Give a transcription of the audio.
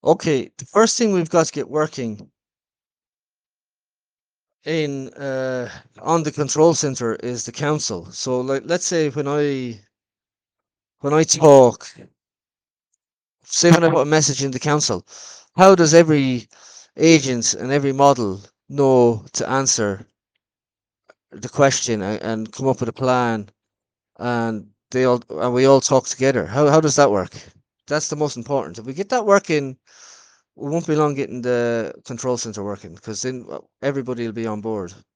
Okay, the first thing we've got to get working in on the control center is the council. So like let's say when I talk, say when I put a message in the council, how does every agent and every model know to answer the question and come up with a plan and we all talk together? How does that work? That's the most important. If we get that working, we won't be long getting the control center working because then everybody will be on board.